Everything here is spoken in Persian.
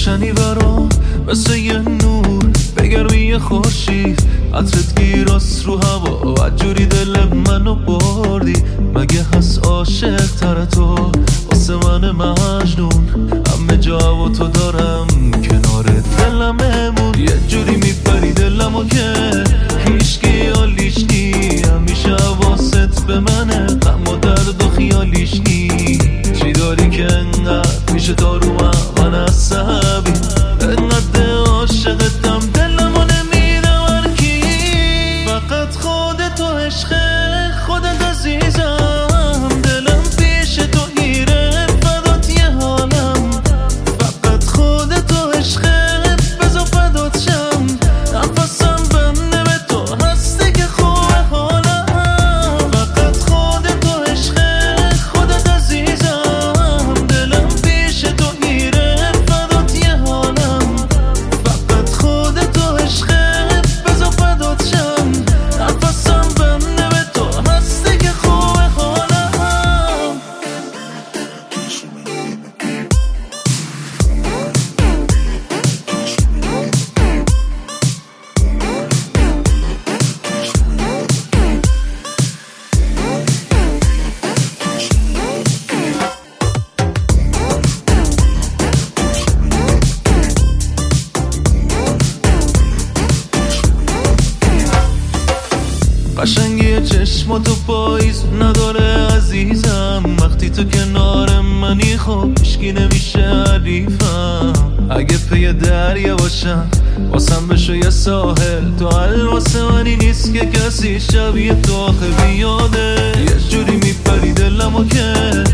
روشنی برام مثل یه نور بگرمی خورشید، عطرت گیراس رو هوا، عجوری دل منو بردی. مگه هست عاشق تر تو واسه من مجنون؟ همه جا و تو دارم کنار دلم امون، یه جوری میپری دلمو که هیچکی حالیش نی، همیشه حواست به منه، غم و درد و خیالیش نی. چی داری که انقدر میشه دارو من عصبی، انقدر عاشقتم دلمو نمیره ورکی. فقط خودت و عشق خودت عزیزم، دلم پیش تو گیره فدات یه حالم. فقط خودت و عشق بذار فدات شم، نفسم بنده به تو هستی که خوبه حالم. فقط خودت و عشق خودت عزیزم، دلم پیش تو گیره فدات یه حالم. فقط خودت و عشق بذار فدات شم، نفسم بنده به تو هستی که خوبه حالم. قشنگی چشماتو پاییز نداره عزیزم، وقتی تو کنار منی خب هیچکی نمیشه حریفم. اگه پی دریا باشم واسم بشو یه ساحل، تو حل واسه منی نیست که کسی شبیه تو آخه بیاده. یه جوری میپری دلمو که